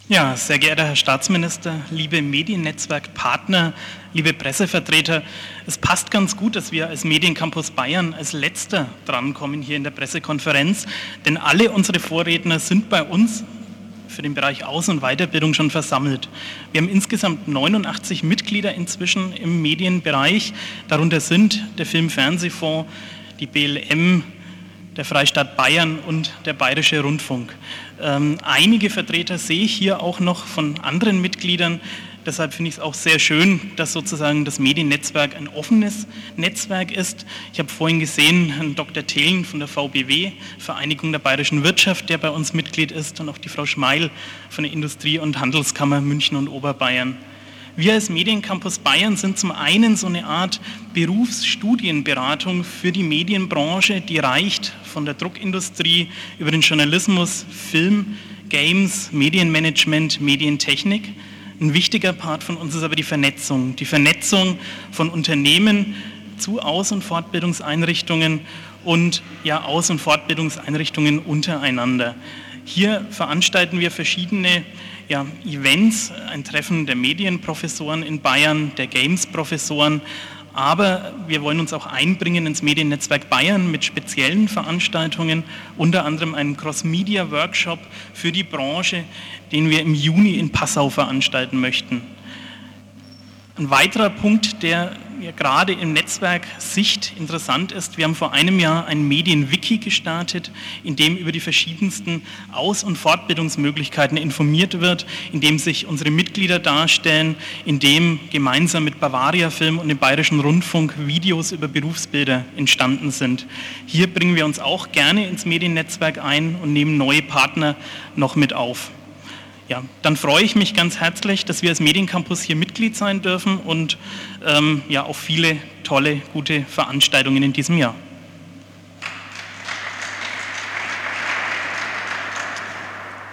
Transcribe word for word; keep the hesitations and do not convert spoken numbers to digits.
Ja, sehr geehrter Herr Staatsminister, liebe Mediennetzwerkpartner, liebe Pressevertreter, es passt ganz gut, dass wir als Mediencampus Bayern als Letzter drankommen hier in der Pressekonferenz, denn alle unsere Vorredner sind bei uns für den Bereich Aus- und Weiterbildung schon versammelt. Wir haben insgesamt neunundachtzig Mitglieder inzwischen im Medienbereich, darunter sind der Film-Fernsehfonds, die B L M, der Freistaat Bayern und der Bayerische Rundfunk. Ähm, einige Vertreter sehe ich hier auch noch von anderen Mitgliedern. Deshalb finde ich es auch sehr schön, dass sozusagen das Mediennetzwerk ein offenes Netzwerk ist. Ich habe vorhin gesehen, Herrn Doktor Thelen von der V B W, Vereinigung der Bayerischen Wirtschaft, der bei uns Mitglied ist, und auch die Frau Schmeil von der Industrie- und Handelskammer München und Oberbayern. Wir als Mediencampus Bayern sind zum einen so eine Art Berufsstudienberatung für die Medienbranche, die reicht von der Druckindustrie über den Journalismus, Film, Games, Medienmanagement, Medientechnik. Ein wichtiger Part von uns ist aber die Vernetzung, die Vernetzung von Unternehmen zu Aus- und Fortbildungseinrichtungen und ja, Aus- und Fortbildungseinrichtungen untereinander. Hier veranstalten wir verschiedene ja, Events, ein Treffen der Medienprofessoren in Bayern, der Games-Professoren, aber wir wollen uns auch einbringen ins Mediennetzwerk Bayern mit speziellen Veranstaltungen, unter anderem einen Cross-Media-Workshop für die Branche, den wir im Juni in Passau veranstalten möchten. Ein weiterer Punkt, der ja gerade im Netzwerk Sicht interessant ist, wir haben vor einem Jahr ein Medien-Wiki gestartet, in dem über die verschiedensten Aus- und Fortbildungsmöglichkeiten informiert wird, in dem sich unsere Mitglieder darstellen, in dem gemeinsam mit Bavaria Film und dem Bayerischen Rundfunk Videos über Berufsbilder entstanden sind. Hier bringen wir uns auch gerne ins Mediennetzwerk ein und nehmen neue Partner noch mit auf. Ja, dann freue ich mich ganz herzlich, dass wir als Mediencampus hier Mitglied sein dürfen und ähm, ja, auf viele tolle, gute Veranstaltungen in diesem Jahr.